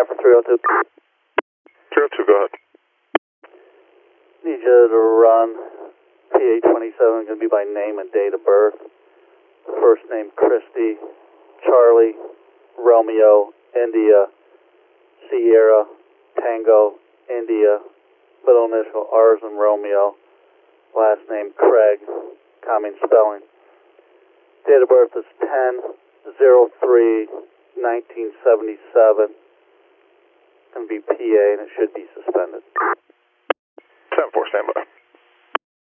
5 for 302. 302, go ahead. Need you to run PA-27, going to be by name and date of birth. First name Christy, Charlie, Romeo, India, Sierra, Tango, India, middle initial R's and Romeo, last name Craig, common spelling. Date of birth is 10/03/1977. Going to be PA and it should be suspended. 10-4, standby.